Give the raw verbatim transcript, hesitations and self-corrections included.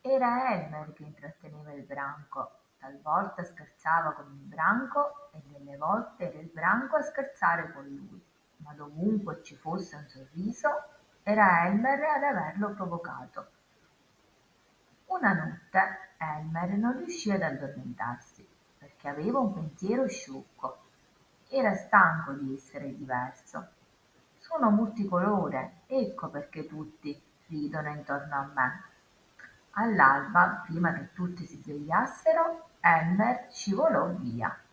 Era Elmer che intratteneva il branco. Talvolta scherzava con il branco e delle volte era il branco a scherzare con lui, ma dovunque ci fosse un sorriso, era Elmer ad averlo provocato. Una notte Elmer non riuscì ad addormentarsi perché aveva un pensiero sciocco. Era stanco di essere diverso. Sono multicolore, ecco perché tutti ridono intorno a me. All'alba, prima che tutti si svegliassero, Elmer scivolò via.